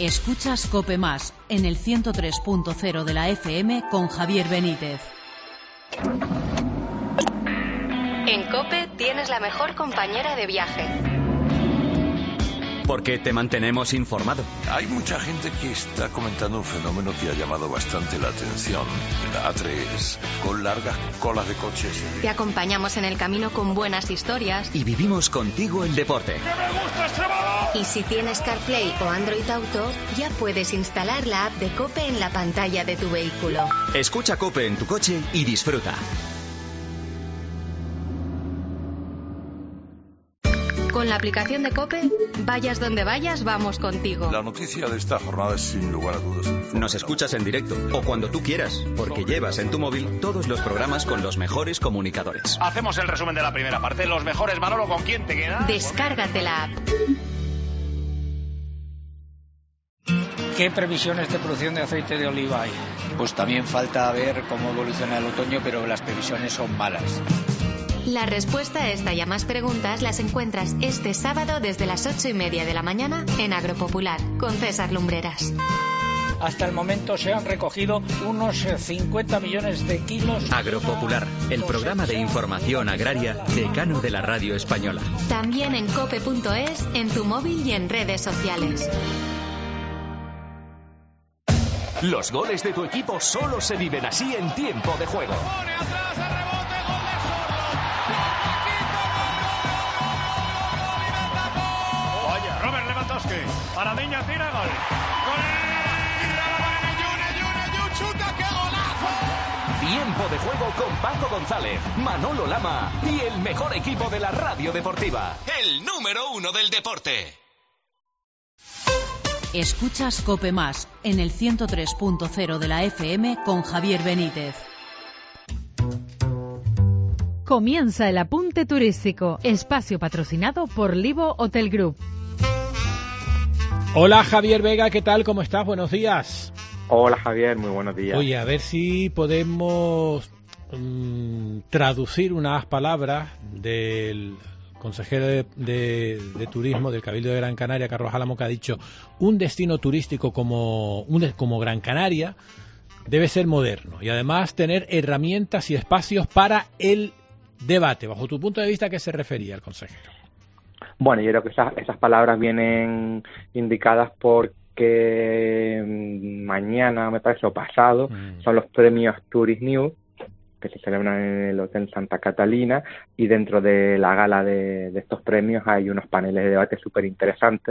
Escuchas COPE Más en el 103.0 de la FM con Javier Benítez. En COPE tienes la mejor compañera de viaje. Porque te mantenemos informado. Hay mucha gente que está comentando un fenómeno que ha llamado bastante la atención. La A3, con largas colas de coches. Te acompañamos en el camino con buenas historias. Y vivimos contigo el deporte. ¡Que me gusta Extremadura! Y si tienes CarPlay o Android Auto, ya puedes instalar la app de COPE en la pantalla de tu vehículo. Escucha COPE en tu coche y disfruta. Con la aplicación de COPE, vayas donde vayas, vamos contigo. La noticia de esta jornada es sin lugar a dudas. Nos escuchas en directo o cuando tú quieras, porque llevas en tu móvil todos los programas con los mejores comunicadores. Hacemos el resumen de la primera parte. Los mejores, Manolo, ¿con quién te queda? Descárgate la app. ¿Qué previsiones de producción de aceite de oliva hay? Pues también falta ver cómo evoluciona el otoño, pero las previsiones son malas. La respuesta a esta y a más preguntas las encuentras este sábado desde las 8:30 de la mañana en Agropopular, con César Lumbreras. Hasta el momento se han recogido unos 50 millones de kilos. Agropopular, el programa de información agraria decano de la radio española. También en cope.es, en tu móvil y en redes sociales. Los goles de tu equipo solo se viven así en tiempo de juego. Para Niña tira gol. ¡Gol! ¡Chuta, qué golazo! Tiempo de juego con Paco González, Manolo Lama y el mejor equipo de la radio deportiva. El número 1 del deporte. Escuchas COPE Más en el 103.0 de la FM con Javier Benítez. Comienza el apunte turístico, espacio patrocinado por Livo Hotel Group. Hola Javier Vega, ¿qué tal? ¿Cómo estás? Buenos días. Hola Javier, muy buenos días. Oye, a ver si podemos traducir unas palabras del consejero de Turismo del Cabildo de Gran Canaria, Carlos Álamo, que ha dicho: un destino turístico como Gran Canaria debe ser moderno y además tener herramientas y espacios para el debate. Bajo tu punto de vista, ¿a qué se refería el consejero? Bueno, yo creo que esas palabras vienen indicadas porque mañana, me parece, o pasado, son los premios Tourist News, que se celebran en el Hotel Santa Catalina, y dentro de la gala de estos premios hay unos paneles de debate súper interesantes,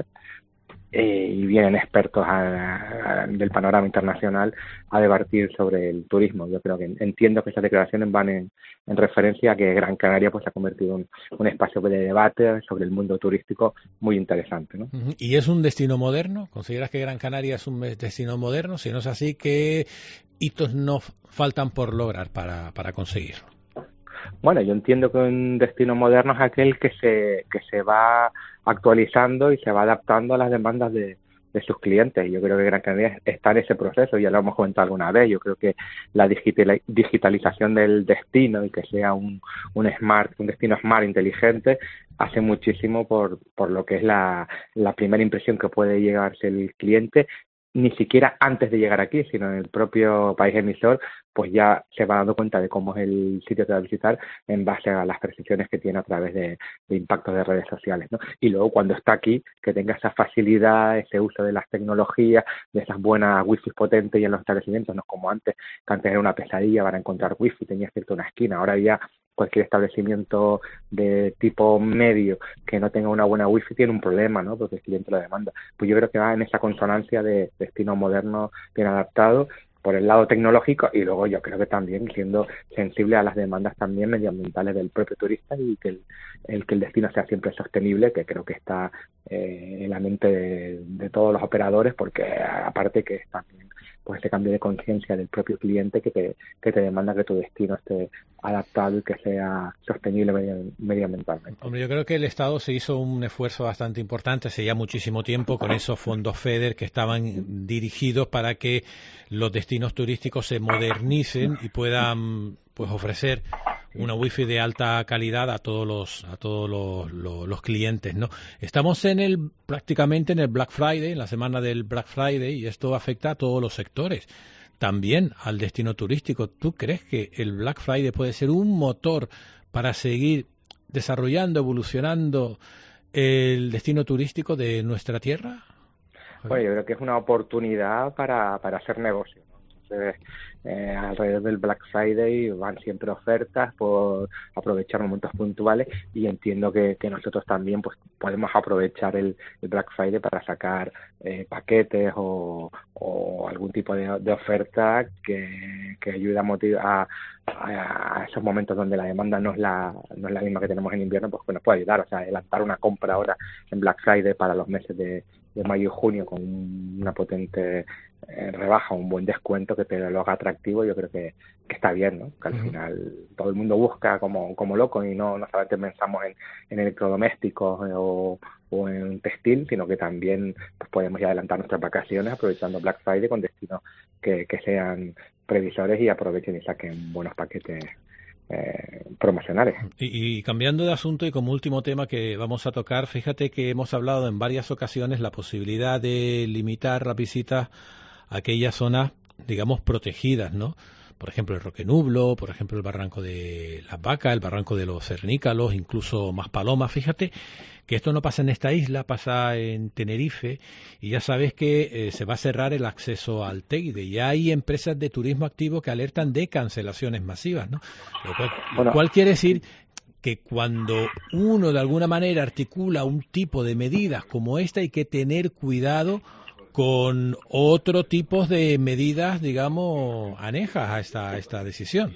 y vienen expertos del panorama internacional a debatir sobre el turismo. Yo creo que entiendo que esas declaraciones van en referencia a que Gran Canaria pues se ha convertido en un espacio de debate sobre el mundo turístico muy interesante, ¿no? ¿Y es un destino moderno? ¿Consideras que Gran Canaria es un destino moderno? Si no es así, ¿qué hitos nos faltan por lograr para conseguirlo? Bueno, yo entiendo que un destino moderno es aquel que se va actualizando y se va adaptando a las demandas de sus clientes. Yo creo que Gran Canaria está en ese proceso, ya lo hemos comentado alguna vez. Yo creo que la digitalización del destino y que sea un destino smart inteligente hace muchísimo por lo que es la primera impresión que puede llevarse el cliente, ni siquiera antes de llegar aquí, sino en el propio país emisor, pues ya se va dando cuenta de cómo es el sitio que va a visitar en base a las percepciones que tiene a través de impactos de redes sociales, ¿no? Y luego cuando está aquí, que tenga esa facilidad, ese uso de las tecnologías, de esas buenas wifi potentes y en los establecimientos, no como antes, que antes era una pesadilla para encontrar wifi, tenías que irte a una esquina, ahora ya cualquier establecimiento de tipo medio que no tenga una buena wifi tiene un problema, ¿no? Porque el cliente lo demanda. Pues yo creo que va en esa consonancia de destino moderno bien adaptado por el lado tecnológico, y luego yo creo que también siendo sensible a las demandas también medioambientales del propio turista, y que el destino sea siempre sostenible, que creo que está en la mente de todos los operadores, porque aparte que es también pues ese cambio de conciencia del propio cliente que te demanda que tu destino esté adaptado y que sea sostenible medioambientalmente. Hombre, yo creo que el Estado se hizo un esfuerzo bastante importante hace ya muchísimo tiempo con esos fondos FEDER que estaban dirigidos para que los destinos turísticos se modernicen y puedan pues ofrecer una wifi de alta calidad a todos los clientes, ¿no? Estamos prácticamente en el Black Friday, en la semana del Black Friday, y esto afecta a todos los sectores, también al destino turístico. ¿Tú crees que el Black Friday puede ser un motor para seguir desarrollando, evolucionando el destino turístico de nuestra tierra? Bueno, yo creo que es una oportunidad para hacer negocio, ¿no? Entonces, alrededor del Black Friday van siempre ofertas por aprovechar momentos puntuales, y entiendo que nosotros también pues podemos aprovechar el Black Friday para sacar paquetes o algún tipo de oferta que ayude a motivar a esos momentos donde la demanda no es la misma que tenemos en invierno, pues que nos puede ayudar. O sea, adelantar una compra ahora en Black Friday para los meses de mayo y junio con una potente rebaja, un buen descuento que te lo haga atractivo, yo creo que está bien, ¿no? Que al final todo el mundo busca como loco, y no solamente pensamos en electrodomésticos o en textil, sino que también pues podemos ya adelantar nuestras vacaciones aprovechando Black Friday con destinos que sean previsores y aprovechen y saquen buenos paquetes promocionales. Y cambiando de asunto, y como último tema que vamos a tocar, fíjate que hemos hablado en varias ocasiones la posibilidad de limitar las visitas a aquellas zonas, digamos, protegidas, ¿no? Por ejemplo, el Roque Nublo, por ejemplo, el Barranco de las Vacas, el Barranco de los Cernícalos, incluso Maspalomas. Fíjate que esto no pasa en esta isla, pasa en Tenerife, y ya sabes que se va a cerrar el acceso al Teide. Ya hay empresas de turismo activo que alertan de cancelaciones masivas, ¿no? Lo cual quiere decir que cuando uno de alguna manera articula un tipo de medidas como esta, hay que tener cuidado con otro tipo de medidas, digamos, anejas a esta decisión.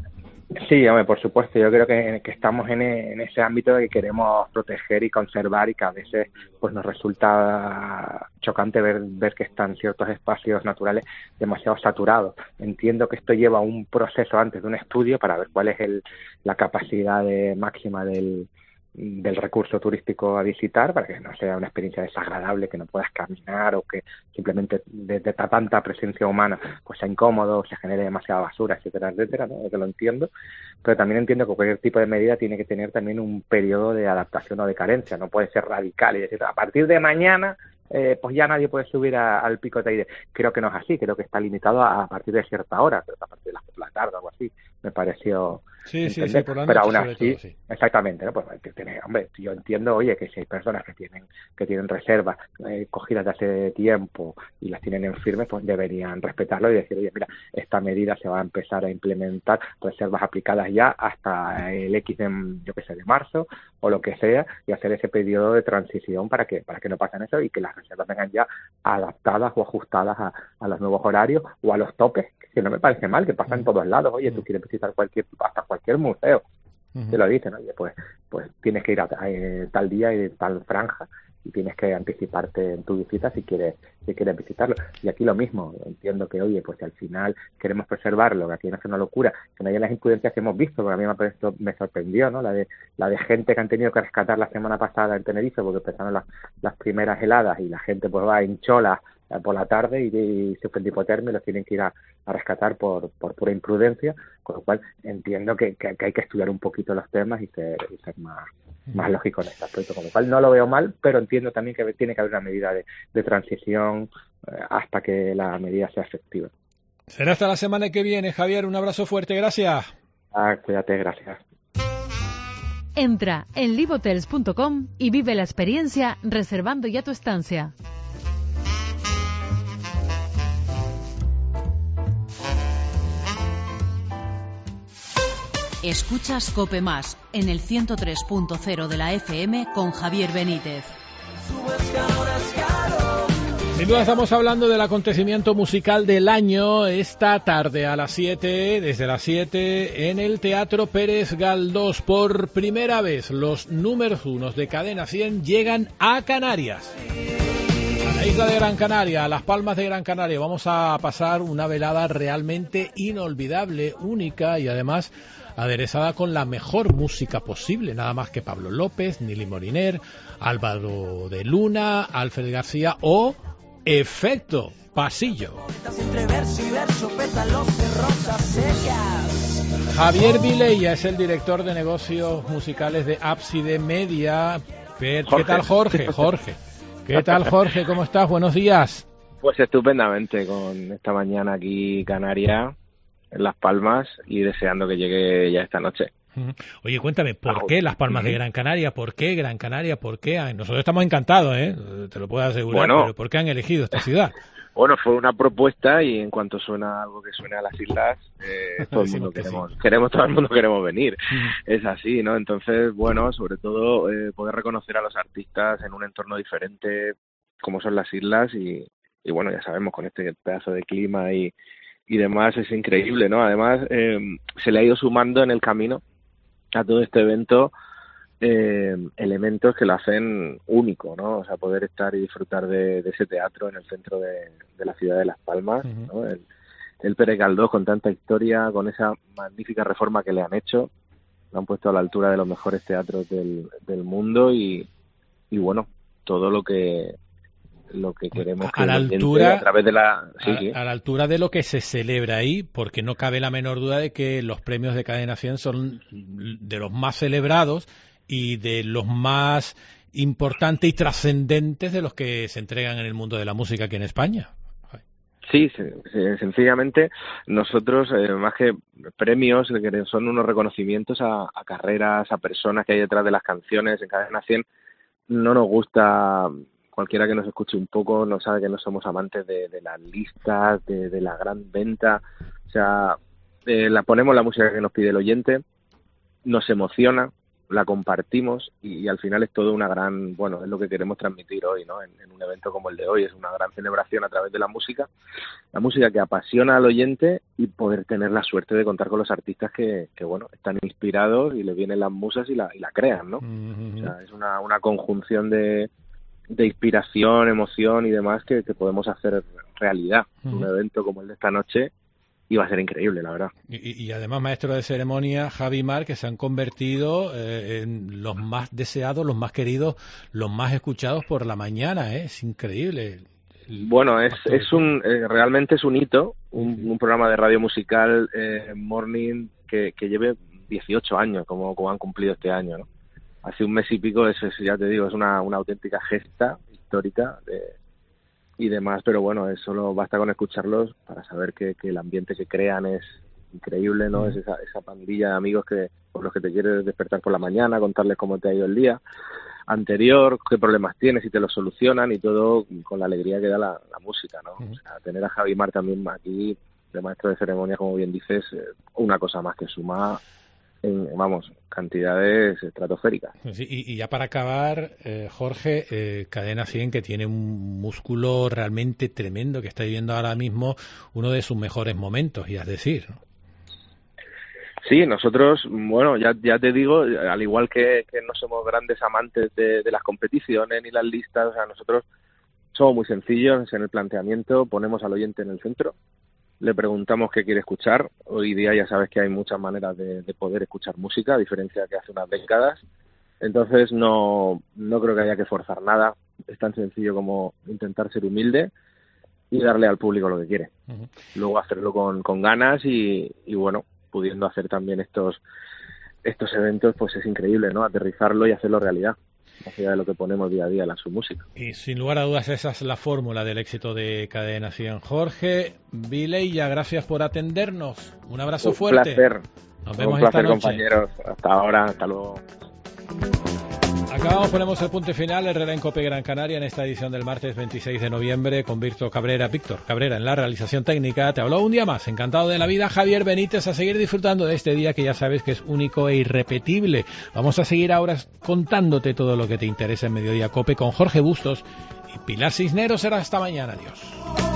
Sí, hombre, por supuesto. Yo creo que estamos en ese ámbito que queremos proteger y conservar, y que a veces pues nos resulta chocante ver que están ciertos espacios naturales demasiado saturados. Entiendo que esto lleva un proceso antes de un estudio para ver cuál es la capacidad máxima del recurso turístico a visitar, para que no sea una experiencia desagradable, que no puedas caminar, o que simplemente de tanta presencia humana pues sea incómodo, se genere demasiada basura, etcétera, etcétera, ¿no? Eso lo entiendo, pero también entiendo que cualquier tipo de medida tiene que tener también un periodo de adaptación o de carencia, no puede ser radical y decir, a partir de mañana pues ya nadie puede subir al Pico Teide. Creo que no es así, creo que está limitado a partir de cierta hora, creo que a partir de las 4 de la tarde o algo así, me pareció. Sí, por la noche, pero aún así, todo, sí. Exactamente, ¿no? Pues hombre, yo entiendo, oye, que si hay personas que tienen reservas cogidas de hace tiempo y las tienen en firme, pues deberían respetarlo y decir, oye, mira, esta medida se va a empezar a implementar, reservas aplicadas ya hasta el X de marzo o lo que sea, y hacer ese periodo de transición para que no pasen eso, y que las reservas vengan ya adaptadas o ajustadas a los nuevos horarios o a los topes, que no me parece mal, que pasa en todos lados. Oye, tú quieres visitar hasta cualquier museo, te lo dicen, oye, pues tienes que ir a tal día y tal franja, y tienes que anticiparte en tu visita si quieres visitarlo. Y aquí lo mismo, entiendo que, oye, pues si al final queremos preservarlo, que aquí no es una locura, que no haya las imprudencias que hemos visto, porque a mí me sorprendió, ¿no? La de gente que han tenido que rescatar la semana pasada en Tenerife, porque empezaron las primeras heladas, y la gente pues va en cholas por la tarde y sufren de hipotermia y los tienen que ir a rescatar por pura imprudencia, con lo cual entiendo que hay que estudiar un poquito los temas y ser más lógico en este aspecto, con lo cual no lo veo mal, pero entiendo también que tiene que haber una medida de transición hasta que la medida sea efectiva. Será hasta la semana que viene, Javier. Un abrazo fuerte, gracias. Cuídate, gracias. Entra en livehotels.com y vive la experiencia reservando ya tu estancia. Escuchas COPE Más en el 103.0 de la FM con Javier Benítez. Sin duda estamos hablando del acontecimiento musical del año esta tarde a las 7, desde las 7 en el Teatro Pérez Galdós. Por primera vez los números 1 de Cadena 100 llegan a Canarias. A la isla de Gran Canaria, a Las Palmas de Gran Canaria. Vamos a pasar una velada realmente inolvidable, única y además aderezada con la mejor música posible, nada más que Pablo López, Nili Moriner, Álvaro de Luna, Alfred García o Efecto Pasillo. Javier Vilella es el director de negocios musicales de Ábside Media. ¿Qué tal, Jorge? ¿Qué tal, Jorge? ¿Cómo estás? Buenos días. Pues estupendamente, con esta mañana aquí Canaria, en Las Palmas, y deseando que llegue ya esta noche. Oye, cuéntame, ¿por qué Las Palmas de Gran Canaria? ¿Por qué Gran Canaria? ¿Por qué? Nosotros estamos encantados, te lo puedo asegurar, pero ¿por qué han elegido esta ciudad? Bueno, fue una propuesta y en cuanto suena algo que suene a las islas, todo el mundo todo el mundo queremos venir. Es así, ¿no? Entonces, bueno, sobre todo poder reconocer a los artistas en un entorno diferente, como son las islas, y bueno, ya sabemos, con este pedazo de clima y demás, es increíble, ¿no? Además, se le ha ido sumando en el camino a todo este evento elementos que lo hacen único, ¿no? O sea, poder estar y disfrutar de ese teatro en el centro de la ciudad de Las Palmas, ¿no? El Pere Galdós, con tanta historia, con esa magnífica reforma que le han hecho, lo han puesto a la altura de los mejores teatros del mundo y bueno, todo lo que queremos que a la altura a través de la a la altura de lo que se celebra ahí, porque no cabe la menor duda de que los premios de Cadena 100 son de los más celebrados y de los más importantes y trascendentes de los que se entregan en el mundo de la música aquí en España. Sí, sencillamente nosotros, más que premios, son unos reconocimientos a carreras, a personas que hay detrás de las canciones. En Cadena 100 no nos gusta, cualquiera que nos escuche un poco no sabe que no somos amantes de las listas, de la gran venta. O sea, ponemos la música que nos pide el oyente, nos emociona, la compartimos y al final es todo una gran, bueno, es lo que queremos transmitir hoy, ¿no? En un evento como el de hoy, es una gran celebración a través de la música que apasiona al oyente y poder tener la suerte de contar con los artistas que bueno, están inspirados y les vienen las musas y la crean, ¿no? O sea, es una conjunción de inspiración, emoción y demás que podemos hacer realidad. Un evento como el de esta noche y va a ser increíble, la verdad. Y además, maestro de ceremonia, Javi Mar, que se han convertido en los más deseados, los más queridos, los más escuchados por la mañana, es increíble. Bueno, realmente es un hito, un programa de radio musical morning que lleve 18 años, como han cumplido este año, ¿no? Hace un mes y pico, eso ya te digo, es una auténtica gesta histórica y demás, pero bueno, solo basta con escucharlos para saber que el ambiente que crean es increíble, ¿no? Es esa pandilla de amigos por los que te quieres despertar por la mañana, contarles cómo te ha ido el día anterior, qué problemas tienes y te los solucionan, y todo con la alegría que da la música, ¿no? O sea, tener a Javi Mar también aquí de maestro de ceremonia, como bien dices, una cosa más que suma cantidades estratosféricas. Sí, y ya para acabar, Jorge, Cadena 100, que tiene un músculo realmente tremendo, que está viviendo ahora mismo uno de sus mejores momentos, y es decir, ¿no? Sí, nosotros, bueno, ya te digo, al igual que no somos grandes amantes de las competiciones ni las listas, o sea, nosotros somos muy sencillos en el planteamiento, ponemos al oyente en el centro, le preguntamos qué quiere escuchar. Hoy día ya sabes que hay muchas maneras de poder escuchar música, a diferencia de que hace unas décadas. Entonces no creo que haya que forzar nada. Es tan sencillo como intentar ser humilde y darle al público lo que quiere. Luego hacerlo con ganas y bueno, pudiendo hacer también estos eventos, pues es increíble, ¿no? Aterrizarlo y hacerlo realidad, más allá de lo que ponemos día a día en su música. Y sin lugar a dudas esa es la fórmula del éxito de Cadena 100. Jorge Vilella, gracias por atendernos. Un abrazo fuerte. Un placer. Nos vemos un placer, esta noche, compañeros. Hasta ahora, hasta luego. Acabamos, ponemos el punto final. Herrera en Cope Gran Canaria en esta edición del martes 26 de noviembre con Víctor Cabrera en la realización técnica. Te habló un día más, encantado de la vida, Javier Benítez, a seguir disfrutando de este día que ya sabes que es único e irrepetible. Vamos a seguir ahora contándote todo lo que te interesa en Mediodía Cope con Jorge Bustos y Pilar Cisneros. Será hasta mañana. Adiós.